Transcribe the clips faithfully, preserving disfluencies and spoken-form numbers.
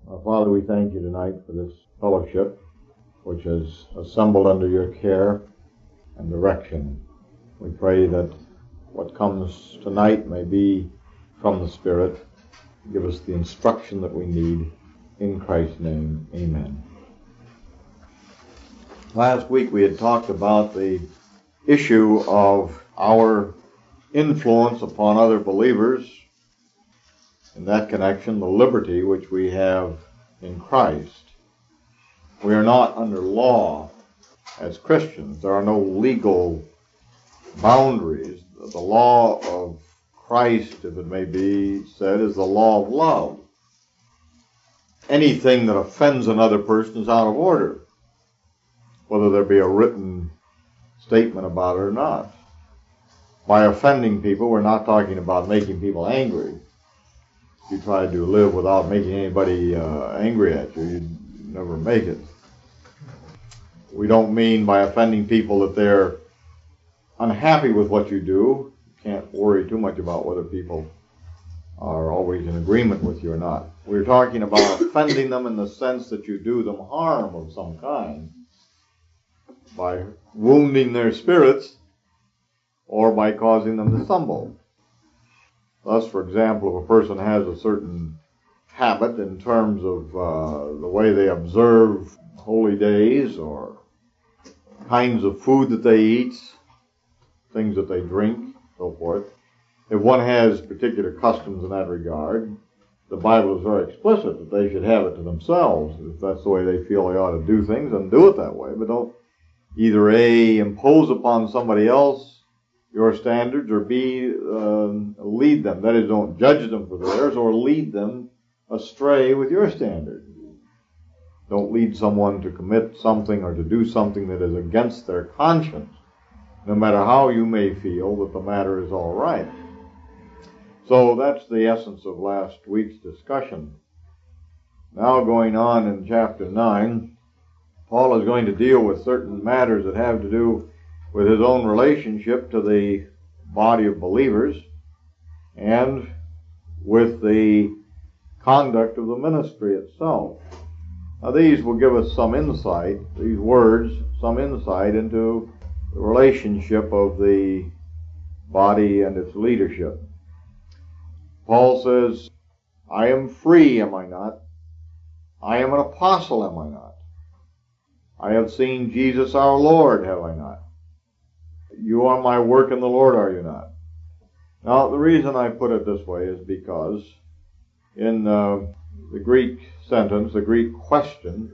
Our Father, we thank you tonight for this fellowship which is assembled under your care and direction. We pray that what comes tonight may be from the Spirit. Give us the instruction that we need. In Christ's name, amen. Last week we had talked about the issue of our influence upon other believers. In that connection, the liberty which we have in Christ. We are not under law as Christians. There are no legal boundaries. The law of Christ, if it may be said, is the law of love. Anything that offends another person is out of order, whether there be a written statement about it or not. By offending people, we're not talking about making people angry. If you try to live without making anybody uh, angry at you, you'd never make it. We don't mean by offending people that they're unhappy with what you do. You can't worry too much about whether people are always in agreement with you or not. We're talking about offending them in the sense that you do them harm of some kind by wounding their spirits or by causing them to stumble. Thus, for example, if a person has a certain habit in terms of uh, the way they observe holy days or kinds of food that they eat, things that they drink, so forth, if one has particular customs in that regard, the Bible is very explicit that they should have it to themselves. If that's the way they feel they ought to do things, then do it that way. But don't either A, impose upon somebody else your standards, or B, uh, lead them. That is, don't judge them for theirs or lead them astray with your standards. Don't lead someone to commit something or to do something that is against their conscience, no matter how you may feel that the matter is all right. So that's the essence of last week's discussion. Now going on in chapter nine, Paul is going to deal with certain matters that have to do with his own relationship to the body of believers and with the conduct of the ministry itself. Now these will give us some insight, these words, some insight into the relationship of the body and its leadership. Paul says, I am free, am I not? I am an apostle, am I not? I have seen Jesus our Lord, have I not? You are my work in the Lord, are you not? Now, the reason I put it this way is because in uh, the Greek sentence, the Greek question,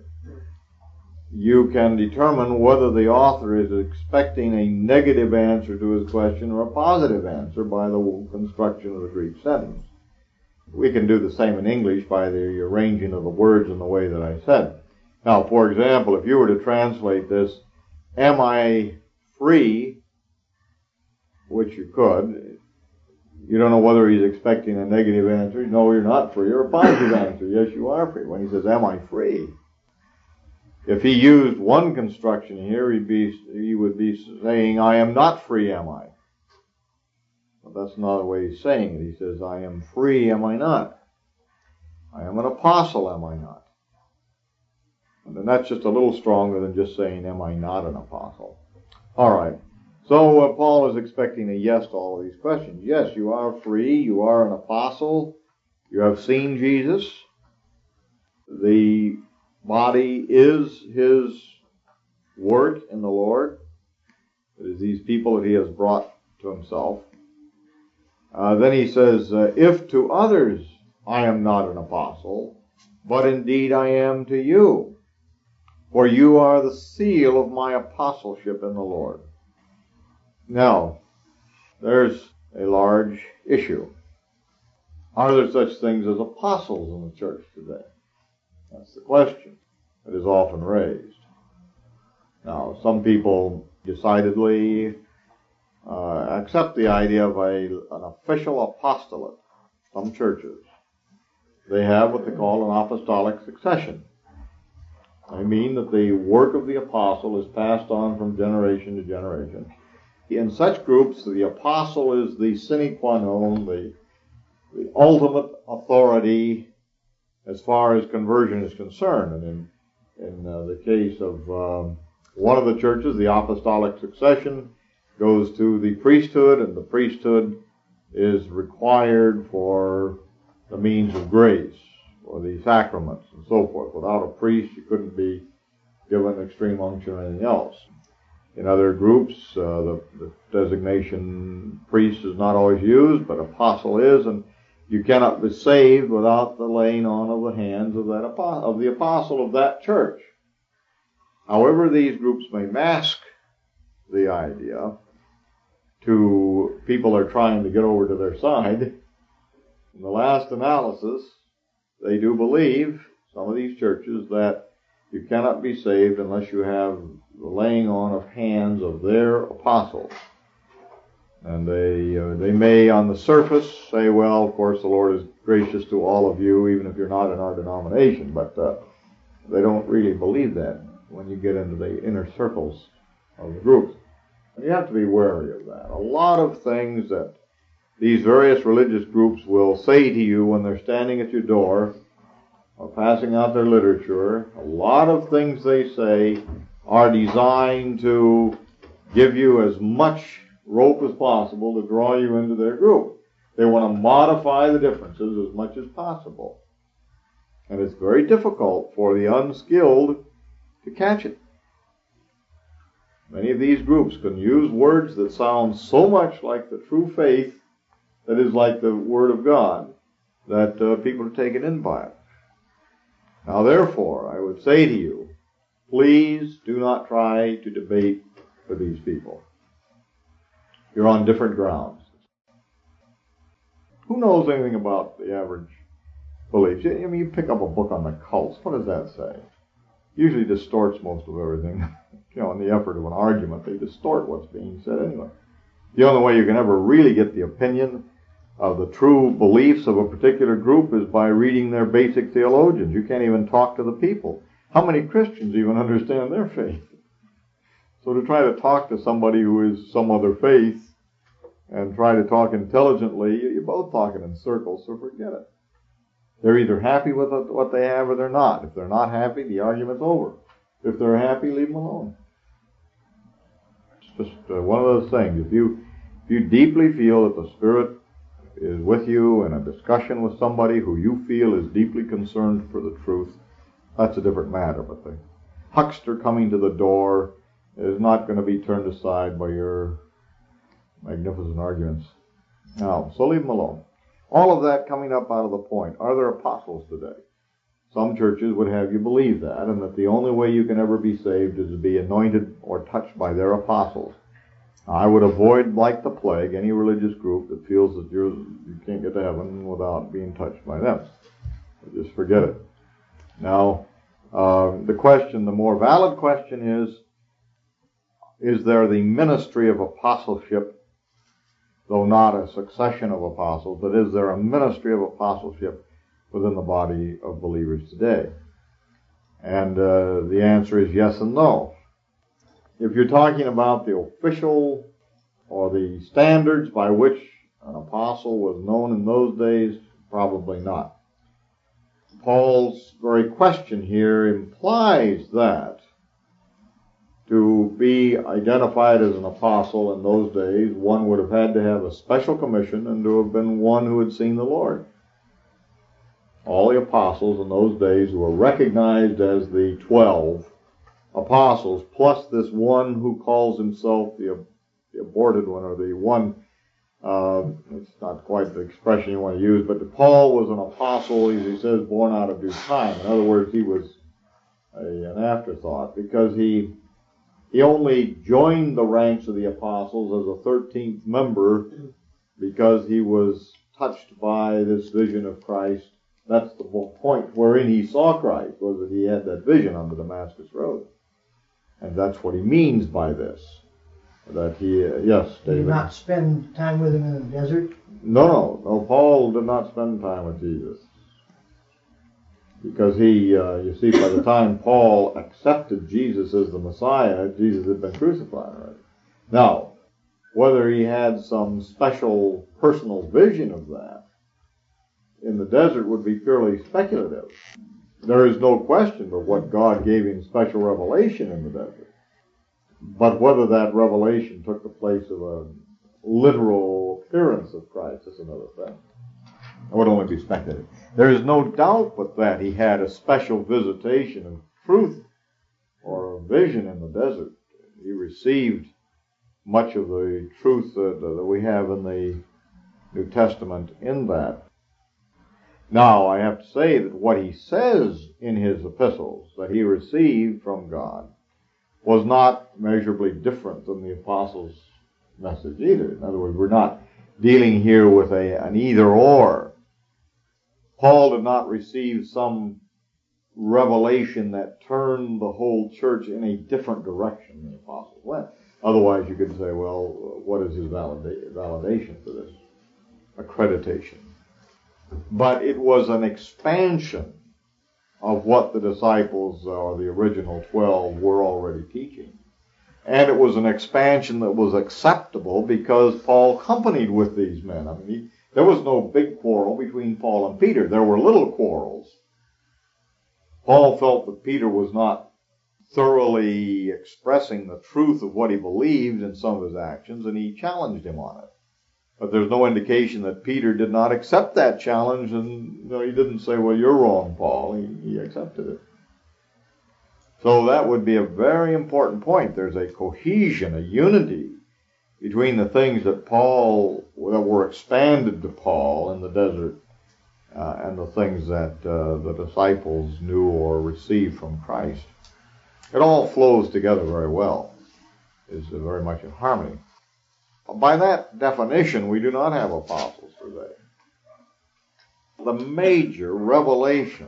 you can determine whether the author is expecting a negative answer to his question or a positive answer by the construction of the Greek sentence. We can do the same in English by the arranging of the words in the way that I said. Now, for example, if you were to translate this, am I free, which you could, you don't know whether he's expecting a negative answer. No, you're not free, or a positive answer. Yes, you are free. When he says, am I free? If he used one construction here, he'd be, he would be saying, I am not free, am I? But that's not the way he's saying it. He says, I am free, am I not? I am an apostle, am I not? And then that's just a little stronger than just saying, am I not an apostle? All right. So uh, Paul is expecting a yes to all of these questions. Yes, you are free. You are an apostle. You have seen Jesus. The body is his work in the Lord. It is these people that he has brought to himself. Uh, then he says, uh, if to others I am not an apostle, but indeed I am to you, for you are the seal of my apostleship in the Lord. Now, there's a large issue. Are there such things as apostles in the church today? That's the question that is often raised. Now, some people decidedly uh, accept the idea of a, an official apostolate. Some churches, they have what they call an apostolic succession. I mean that the work of the apostle is passed on from generation to generation. In such groups, the apostle is the sine qua non, the, the ultimate authority as far as conversion is concerned. And in, in uh, the case of um, one of the churches, the apostolic succession goes to the priesthood, and the priesthood is required for the means of grace, or the sacraments, and so forth. Without a priest, you couldn't be given extreme unction or anything else. In other groups, uh, the, the designation priest is not always used, but apostle is, and you cannot be saved without the laying on of the hands of that of the apostle of that church. However, these groups may mask the idea to people are trying to get over to their side. In the last analysis, they do believe, some of these churches, that you cannot be saved unless you have the laying on of hands of their apostles. And they uh, they may on the surface say, well, of course the Lord is gracious to all of you, even if you're not in our denomination, but uh, they don't really believe that when you get into the inner circles of the groups. And you have to be wary of that. A lot of things that these various religious groups will say to you when they're standing at your door or passing out their literature, a lot of things they say are designed to give you as much rope as possible to draw you into their group. They want to modify the differences as much as possible. And it's very difficult for the unskilled to catch it. Many of these groups can use words that sound so much like the true faith that is like the Word of God that uh, people are taken in by it. Now, therefore, I would say to you, please do not try to debate with these people. You're on different grounds. Who knows anything about the average beliefs? I mean, you pick up a book on the cults. What does that say? Usually distorts most of everything. You know, in the effort of an argument, they distort what's being said anyway. The only way you can ever really get the opinion of the true beliefs of a particular group is by reading their basic theologians. You can't even talk to the people. How many Christians even understand their faith? So to try to talk to somebody who is some other faith and try to talk intelligently, you're both talking in circles, so forget it. They're either happy with what they have or they're not. If they're not happy, the argument's over. If they're happy, leave them alone. It's just uh, one of those things. If you, if you deeply feel that the Spirit is with you in a discussion with somebody who you feel is deeply concerned for the truth, that's a different matter. But the huckster coming to the door is not going to be turned aside by your magnificent arguments. Now, so leave them alone. All of that coming up out of the point. Are there apostles today? Some churches would have you believe that, and that the only way you can ever be saved is to be anointed or touched by their apostles. I would avoid, like the plague, any religious group that feels that you're, you can't get to heaven without being touched by them. So just forget it. Now, uh, the question, the more valid question is, is there the ministry of apostleship, though not a succession of apostles, but is there a ministry of apostleship within the body of believers today? And uh, the answer is yes and no. If you're talking about the official or the standards by which an apostle was known in those days, probably not. Paul's very question here implies that to be identified as an apostle in those days, one would have had to have a special commission and to have been one who had seen the Lord. All the apostles in those days were recognized as the twelve apostles, plus this one who calls himself the, the aborted one, or the one, uh, it's not quite the expression you want to use, but Paul was an apostle, as he says, born out of due time. In other words, he was a, an afterthought, because he he only joined the ranks of the apostles as a thirteenth member because he was touched by this vision of Christ. That's the point wherein he saw Christ, was that he had that vision on the Damascus Road. And that's what he means by this. That he, uh, yes, David. Did not spend time with him in the desert? No, no, no. Paul did not spend time with Jesus. Because he, uh, you see, by the time Paul accepted Jesus as the Messiah, Jesus had been crucified already. Now, whether he had some special personal vision of that in the desert would be purely speculative. There is no question but what God gave him special revelation in the desert. But whether that revelation took the place of a literal appearance of Christ is another thing. It would only be speculative. There is no doubt but that he had a special visitation of truth or a vision in the desert. He received much of the truth that, that we have in the New Testament in that. Now, I have to say that what he says in his epistles that he received from God was not measurably different than the apostles' message either. In other words, we're not dealing here with a, an either-or. Paul did not receive some revelation that turned the whole church in a different direction than the apostles went. Otherwise, you could say, well, what is his valida- validation for this? Accreditation. But it was an expansion of what the disciples, or the original twelve, were already teaching. And it was an expansion that was acceptable because Paul companied with these men. I mean, he, there was no big quarrel between Paul and Peter. There were little quarrels. Paul felt that Peter was not thoroughly expressing the truth of what he believed in some of his actions, and he challenged him on it. But there's no indication that Peter did not accept that challenge, and you know, he didn't say, well, you're wrong, Paul. He, he accepted it. So that would be a very important point. There's a cohesion, a unity between the things that Paul, that were expanded to Paul in the desert, uh, and the things that uh, the disciples knew or received from Christ. It all flows together very well. It's very much in harmony. By that definition, we do not have apostles today. The major revelation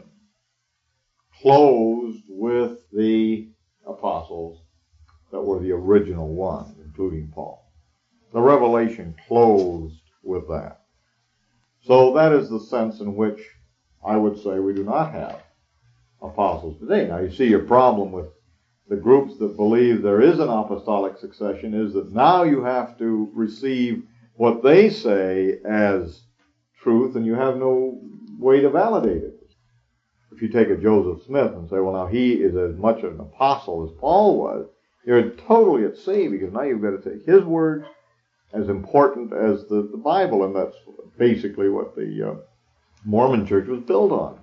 closed with the apostles that were the original ones, including Paul. The revelation closed with that. So that is the sense in which I would say we do not have apostles today. Now you see your problem with the groups that believe there is an apostolic succession is that now you have to receive what they say as truth, and you have no way to validate it. If you take a Joseph Smith and say, well, now he is as much an apostle as Paul was, you're totally at sea, because now you've got to take his words as important as the, the Bible, and that's basically what the uh, Mormon church was built on.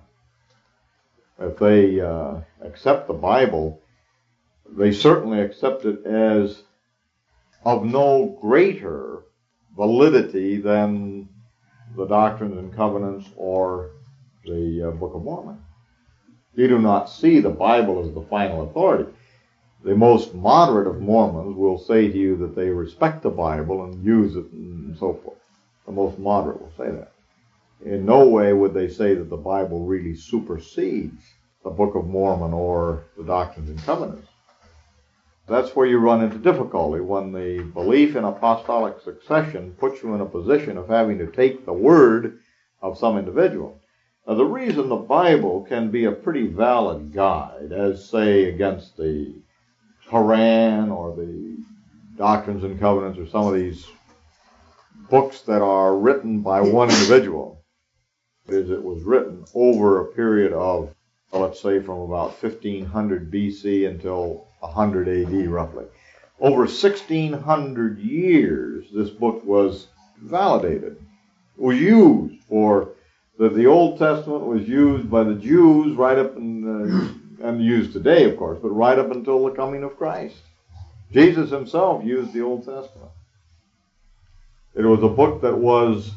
If they uh, accept the Bible, they certainly accept it as of no greater validity than the Doctrines and Covenants or the uh, Book of Mormon. You do not see the Bible as the final authority. The most moderate of Mormons will say to you that they respect the Bible and use it and so forth. The most moderate will say that. In no way would they say that the Bible really supersedes the Book of Mormon or the Doctrines and Covenants. That's where you run into difficulty, when the belief in apostolic succession puts you in a position of having to take the word of some individual. Now, the reason the Bible can be a pretty valid guide, as, say, against the Quran or the Doctrines and Covenants or some of these books that are written by one individual, is it was written over a period of, let's say, from about fifteen hundred B C until one hundred A D roughly. Over sixteen hundred years, this book was validated, was used for, the, the Old Testament was used by the Jews right up, in, uh, and used today, of course, but right up until the coming of Christ. Jesus himself used the Old Testament. It was a book that was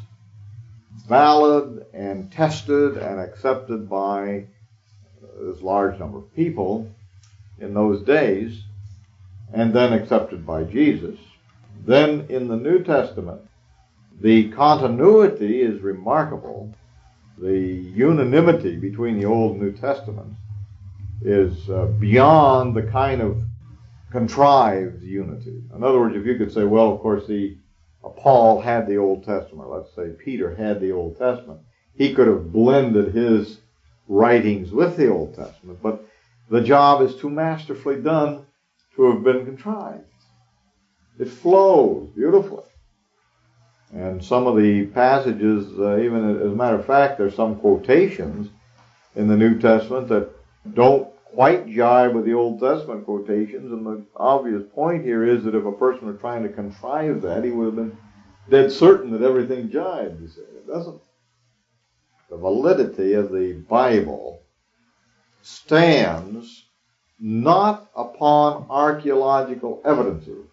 valid and tested and accepted by this large number of people in those days, and then accepted by Jesus. Then in the New Testament, the continuity is remarkable. The unanimity between the Old and New Testaments is uh, beyond the kind of contrived unity. In other words, if you could say, well, of course, the uh, Paul had the Old Testament. Let's say Peter had the Old Testament. He could have blended his writings with the Old Testament, but the job is too masterfully done to have been contrived. It flows beautifully. And some of the passages, uh, even as a matter of fact, there's some quotations in the New Testament that don't quite jive with the Old Testament quotations. And the obvious point here is that if a person were trying to contrive that, he would have been dead certain that everything jived. You see, it doesn't. The validity of the Bible stands not upon archaeological evidences,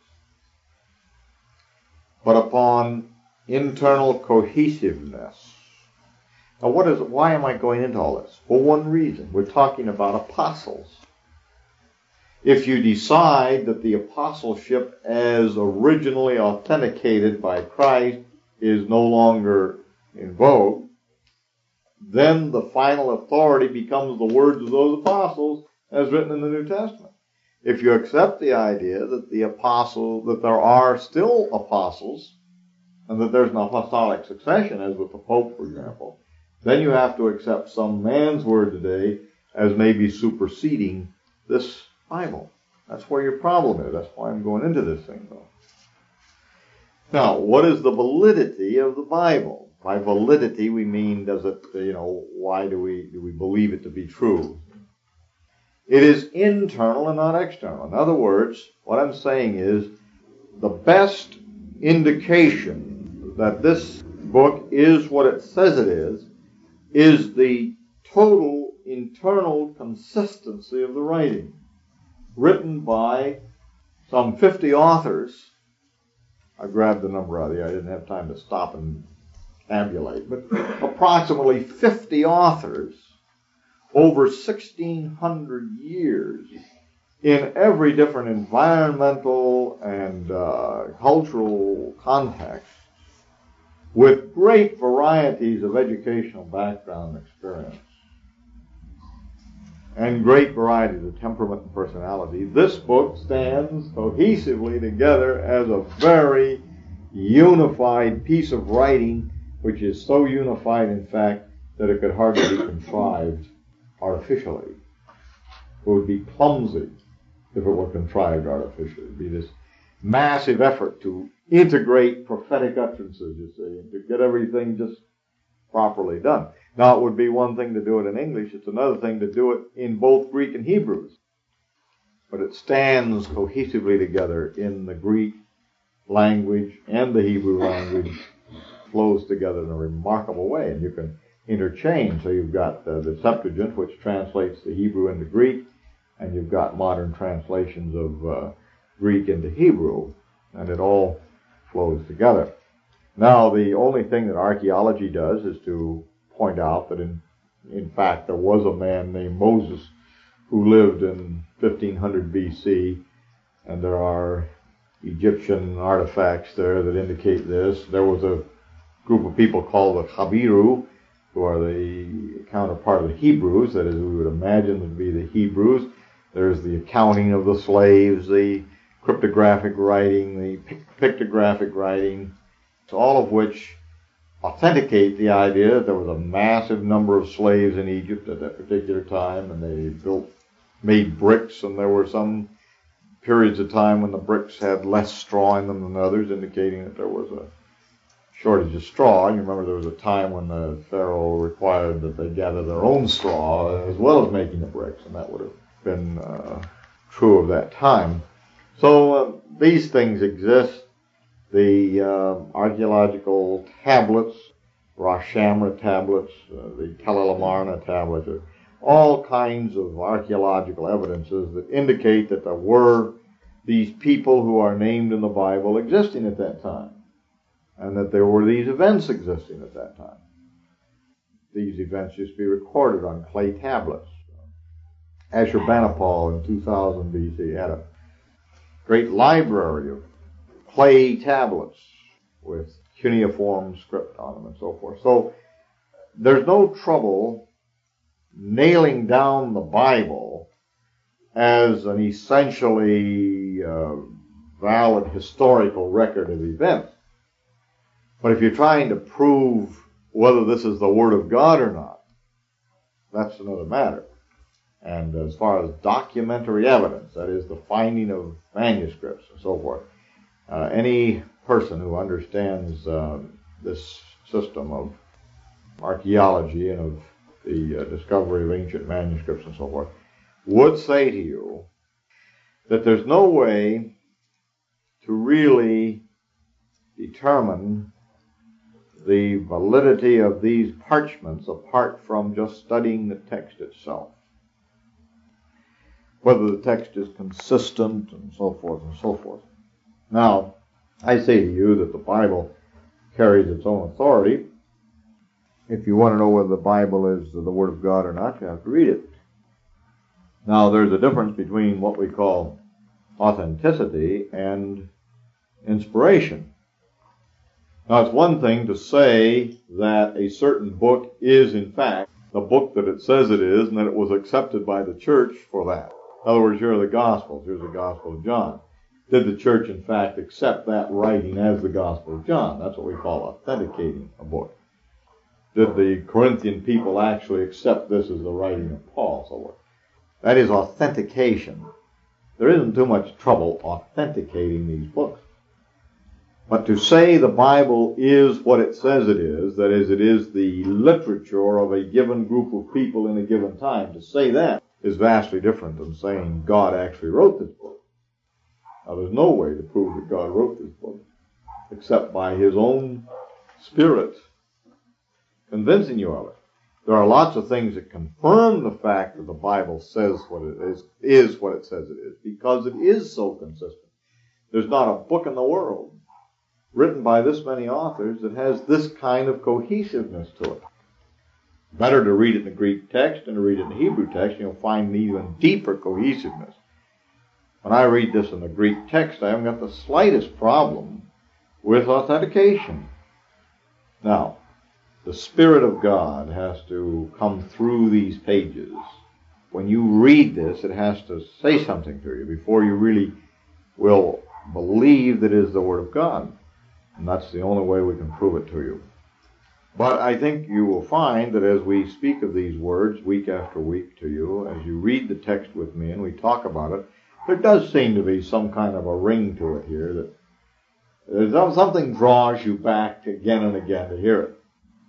but upon internal cohesiveness. Now, what is? Why am I going into all this? Well, one reason. We're talking about apostles. If you decide that the apostleship as originally authenticated by Christ is no longer in vogue, then the final authority becomes the words of those apostles as written in the New Testament. If you accept the idea that the apostle, that there are still apostles, and that there's an apostolic succession, as with the Pope, for example, then you have to accept some man's word today as maybe superseding this Bible. That's where your problem is. That's why I'm going into this thing, though. Now, what is the validity of the Bible? By validity, we mean, does it, you know, why do we do we believe it to be true? It is internal and not external. In other words, what I'm saying is the best indication that this book is what it says it is, is the total internal consistency of the writing, written by some fifty authors. I grabbed the number out of there. I didn't have time to stop and tabulate, but approximately fifty authors over sixteen hundred years in every different environmental and uh, cultural context, with great varieties of educational background and experience, and great varieties of temperament and personality. This book stands cohesively together as a very unified piece of writing, which is so unified, in fact, that it could hardly be contrived artificially. It would be clumsy if it were contrived artificially. It would be this massive effort to integrate prophetic utterances, you see, and to get everything just properly done. Now, it would be one thing to do it in English. It's another thing to do it in both Greek and Hebrew. But it stands cohesively together in the Greek language and the Hebrew language, flows together in a remarkable way. And you can interchange. So you've got uh, the Septuagint, which translates the Hebrew into Greek, and you've got modern translations of uh, Greek into Hebrew, and it all flows together. Now, the only thing that archaeology does is to point out that, in, in fact, there was a man named Moses who lived in fifteen hundred B C, and there are Egyptian artifacts there that indicate this. There was a group of people called the Habiru, who are the counterpart of the Hebrews, that is, we would imagine would be the Hebrews. There's the accounting of the slaves, the cryptographic writing, the pictographic writing, all of which authenticate the idea that there was a massive number of slaves in Egypt at that particular time, and they built, made bricks, and there were some periods of time when the bricks had less straw in them than others, indicating that there was a shortage of straw. And you remember there was a time when the Pharaoh required that they gather their own straw as well as making the bricks, and that would have been uh, true of that time. So uh, these things exist. The uh, archaeological tablets, Rosh Shamra tablets, uh, the Tel el Amarna tablets, are all kinds of archaeological evidences that indicate that there were these people who are named in the Bible existing at that time, and that there were these events existing at that time. These events used to be recorded on clay tablets. Ashurbanipal in two thousand B C had a great library of clay tablets with cuneiform script on them and so forth. So there's no trouble nailing down the Bible as an essentially uh, valid historical record of events. But if you're trying to prove whether this is the Word of God or not, that's another matter. And as far as documentary evidence, that is the finding of manuscripts and so forth, uh, any person who understands uh, this system of archaeology and of the uh, discovery of ancient manuscripts and so forth would say to you that there's no way to really determine the validity of these parchments apart from just studying the text itself. Whether the text is consistent and so forth and so forth. Now, I say to you that the Bible carries its own authority. If you want to know whether the Bible is the Word of God or not, you have to read it. Now, there's a difference between what we call authenticity and inspiration. Now, it's one thing to say that a certain book is, in fact, the book that it says it is, and that it was accepted by the church for that. In other words, here are the Gospels. Here's the Gospel of John. Did the church, in fact, accept that writing as the Gospel of John? That's what we call authenticating a book. Did the Corinthian people actually accept this as the writing of Paul? So what? That is authentication. There isn't too much trouble authenticating these books. But to say the Bible is what it says it is, that is, it is the literature of a given group of people in a given time, to say that is vastly different than saying God actually wrote this book. Now, there's no way to prove that God wrote this book except by His own Spirit convincing you of it. There are lots of things that confirm the fact that the Bible says what it is, is what it says it is, because it is so consistent. There's not a book in the world written by this many authors that has this kind of cohesiveness to it. Better to read it in the Greek text than to read it in the Hebrew text. You'll find an even deeper cohesiveness. When I read this in the Greek text, I haven't got the slightest problem with authentication. Now, the Spirit of God has to come through these pages. When you read this, it has to say something to you before you really will believe that it is the Word of God. And that's the only way we can prove it to you. But I think you will find that as we speak of these words week after week to you, as you read the text with me and we talk about it, there does seem to be some kind of a ring to it here, that there's something draws you back again and again to hear it.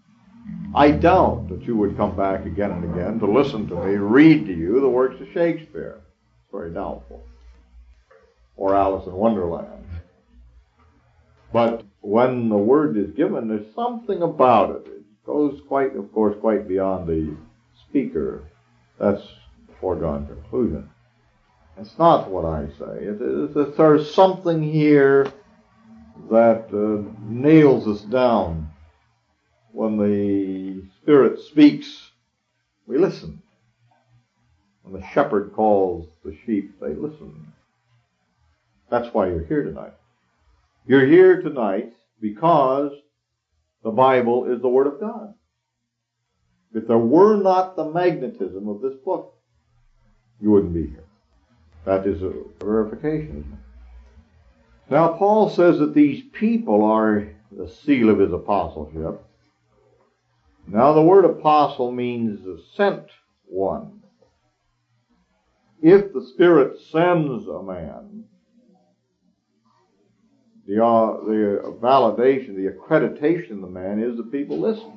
I doubt that you would come back again and again to listen to me read to you the works of Shakespeare. It's very doubtful. Or Alice in Wonderland. But when the word is given, there's something about it. It goes quite, of course, quite beyond the speaker. That's a foregone conclusion. It's not what I say. It is that there's something here that uh, nails us down. When the Spirit speaks, we listen. When the shepherd calls the sheep, they listen. That's why you're here tonight. You're here tonight because the Bible is the Word of God. If there were not the magnetism of this book, you wouldn't be here. That is a verification, isn't it? Now, Paul says that these people are the seal of his apostleship. Now, the word apostle means the sent one. If the Spirit sends a man, the, uh, the validation, the accreditation of the man is that people listen.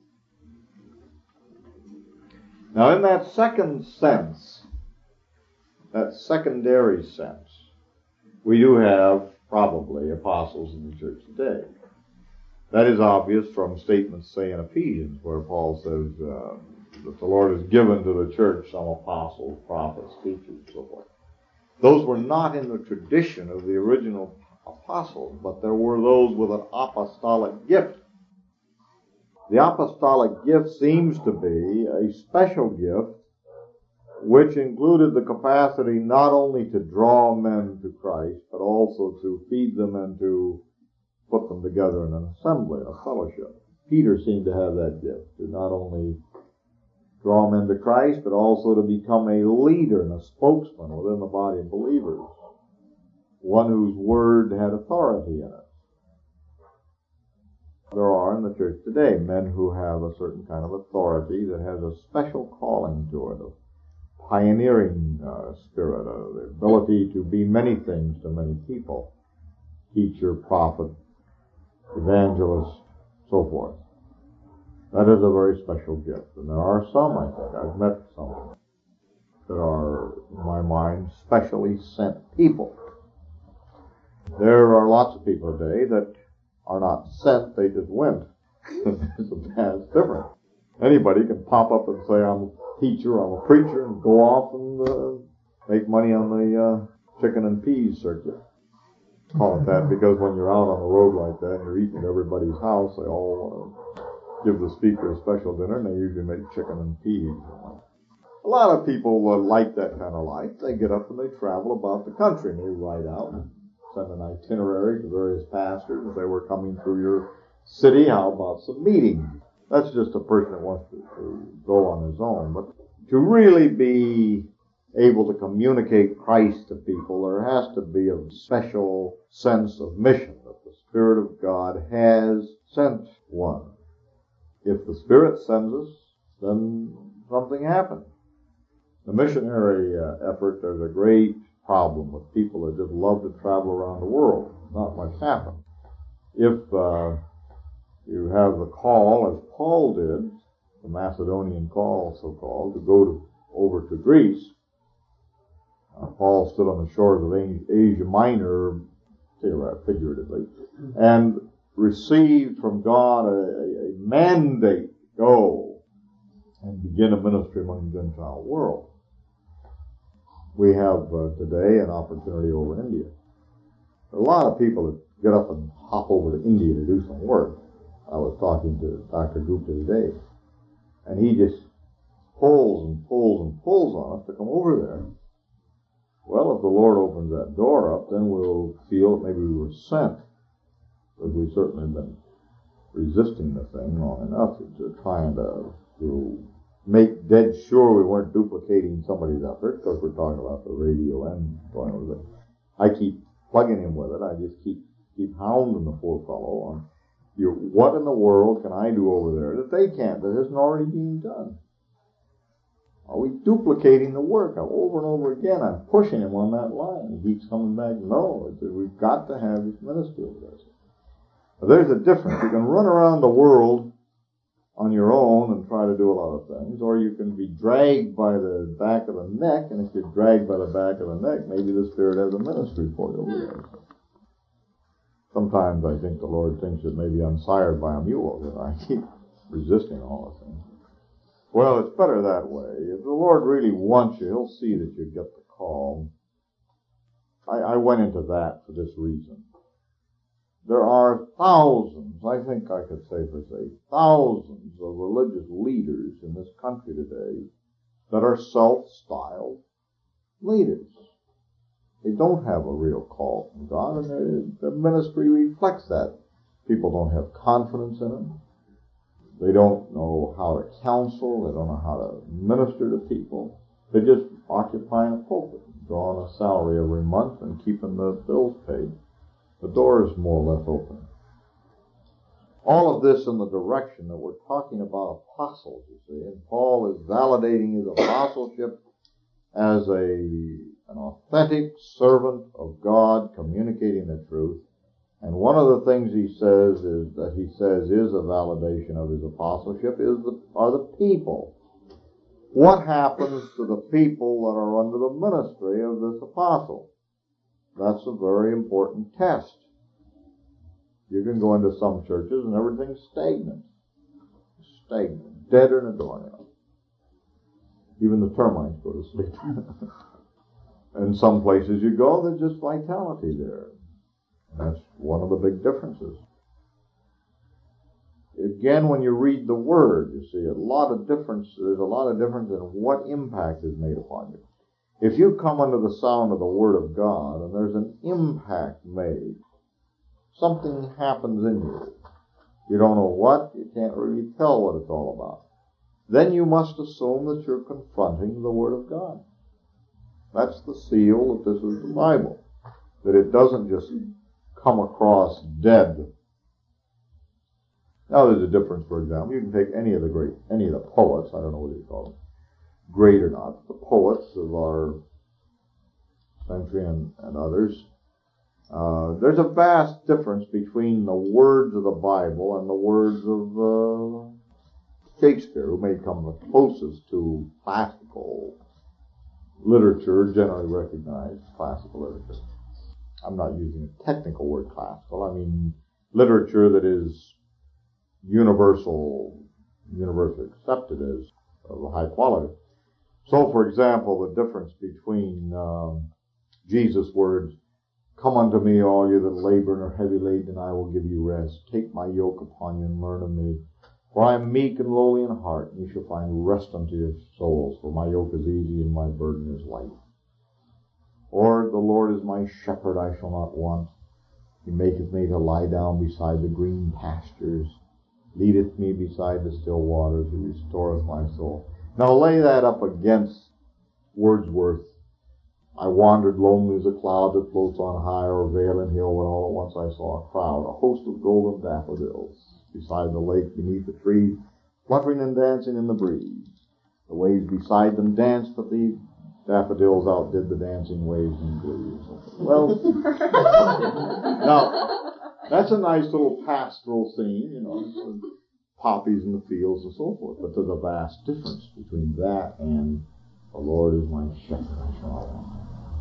Now, in that second sense, that secondary sense, we do have probably apostles in the church today. That is obvious from statements, say, in Ephesians, where Paul says uh, that the Lord has given to the church some apostles, prophets, teachers, and so forth. Those were not in the tradition of the original apostles, but there were those with an apostolic gift. The apostolic gift seems to be a special gift which included the capacity not only to draw men to Christ, but also to feed them and to put them together in an assembly, a fellowship. Peter seemed to have that gift, to not only draw men to Christ, but also to become a leader and a spokesman within the body of believers, one whose word had authority in it. There are in the church today men who have a certain kind of authority that has a special calling to it, a pioneering uh, spirit, uh, the ability to be many things to many people. teacher, prophet, evangelist, so forth. That is a very special gift. And there are some, I think, I've met some, that are, in my mind, specially sent people. There are lots of people today that are not sent, they just went. That's different. Anybody can pop up and say, I'm a teacher, I'm a preacher, and go off and uh, make money on the uh, chicken and peas circuit. Call it that, because when you're out on the road like that and you're eating at everybody's house, they all uh, give the speaker a special dinner, and they usually make chicken and peas. A lot of people uh, like that kind of life. They get up and they travel about the country, and they ride out and send an itinerary to various pastors. If they were coming through your city, how about some meetings? That's just a person that wants to, to go on his own. But to really be able to communicate Christ to people, there has to be a special sense of mission, that the Spirit of God has sent one. If the Spirit sends us, then something happens. The missionary uh, effort, there's a great problem with people that just love to travel around the world. Not much happens. If uh, you have the call, as Paul did, the Macedonian call, so-called, to go to, over to Greece, uh, Paul stood on the shores of Asia Minor, figuratively, and received from God a, a mandate to go and begin a ministry among the Gentile world. We have uh, today an opportunity over in India. There are a lot of people that get up and hop over to India to do some work. I was talking to Doctor Gupta today, and he just pulls and pulls and pulls on us to come over there. Well, if the Lord opens that door up, then we'll feel that maybe we were sent. Because we've certainly been resisting the thing long enough to trying to, to make dead sure we weren't duplicating somebody's effort, because we're talking about the radio and going over it. I keep plugging him with it. I just keep keep hounding the poor fellow on, you, what in the world can I do over there that they can't, that isn't already being done? Are we duplicating the work? Over and over again, I'm pushing him on that line. He keeps coming back, no, we've got to have this ministry over there. There's a difference. You can run around the world on your own and try to do a lot of things, or you can be dragged by the back of the neck, and if you're dragged by the back of the neck, maybe the Spirit has a ministry for you over there. Sometimes I think the Lord thinks that maybe I'm sired by a mule, that I keep resisting all the things. Well, it's better that way. If the Lord really wants you, He'll see that you get the call. I, I went into that for this reason. There are thousands, I think I could safely say, thousands of religious leaders in this country today that are self-styled leaders. They don't have a real call from God, and their, their ministry reflects that. People don't have confidence in them. They don't know how to counsel. They don't know how to minister to people. They just occupying a pulpit, drawing a salary every month and keeping the bills paid. The door is more or less open. All of this in the direction that we're talking about apostles, you see, and Paul is validating his apostleship as a an authentic servant of God communicating the truth. And one of the things he says is that he says is a validation of his apostleship is the, are the people. What happens to the people that are under the ministry of this apostle? That's a very important test. You can go into some churches and everything's stagnant. Stagnant. Deader than a doornail. Even the termites go to sleep. And some places you go, there's just vitality there. That's one of the big differences. Again, when you read the Word, you see a lot of difference. There's a lot of difference in what impact is made upon you. If you come under the sound of the Word of God and there's an impact made, something happens in you. You don't know what, you can't really tell what it's all about. Then you must assume that you're confronting the Word of God. That's the seal that this is the Bible. That it doesn't just come across dead. Now there's a difference, for example. You can take any of the great, any of the poets, I don't know what you call them, great or not, the poets of our century and, and others, Uh, there's a vast difference between the words of the Bible and the words of uh, Shakespeare, who may come the closest to classical literature, generally recognized classical literature. I'm not using a technical word classical. I mean literature that is universal, universally accepted as of high quality. So, for example, the difference between um, Jesus' words, "Come unto me, all you that labor and are heavy laden, and I will give you rest. Take my yoke upon you and learn of me. For I am meek and lowly in heart, and you shall find rest unto your souls. For my yoke is easy and my burden is light. Or, the Lord is my shepherd, I shall not want. He maketh me to lie down beside the green pastures. Leadeth me beside the still waters. He restoreth my soul." Now lay that up against Wordsworth. "I wandered lonely as a cloud that floats on high o'er vale and hill, when all at once I saw a crowd, a host of golden daffodils, beside the lake, beneath the trees, fluttering and dancing in the breeze. The waves beside them danced, but the daffodils outdid the dancing waves in glee." Well, now, that's a nice little pastoral scene, you know, poppies in the fields and so forth, but there's a vast difference between that and "The Lord is my shepherd, I shall not want."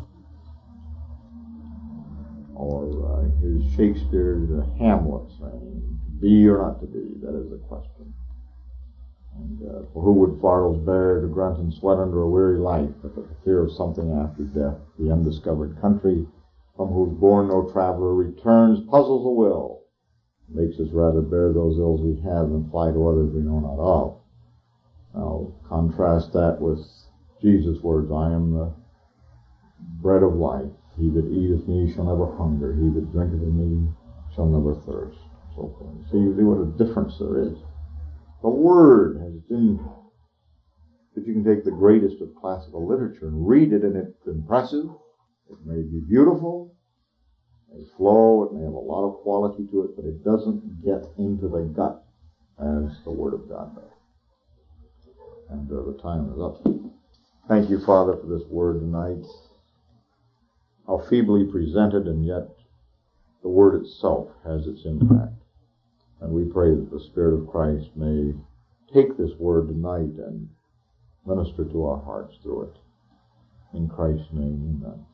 Or uh, here's Shakespeare's uh, Hamlet saying, "To be or not to be, that is the question. And uh, for who would fardels bear to grunt and sweat under a weary life, but the fear of something after death, the undiscovered country, from whose bourne no traveler returns, puzzles the will, makes us rather bear those ills we have than fly to others we know not of." Now, contrast that with Jesus' words, "I am the bread of life. He that eateth me shall never hunger. He that drinketh of me shall never thirst." So forth. See, you see what a difference there is. The Word has been, that you can take the greatest of classical literature and read it, and it's impressive. It may be beautiful. It may flow. It may have a lot of quality to it, but it doesn't get into the gut as the Word of God does. And uh, the time is up. Thank you, Father, for this Word tonight. How feebly presented, and yet the Word itself has its impact. And we pray that the Spirit of Christ may take this Word tonight and minister to our hearts through it. In Christ's name, amen.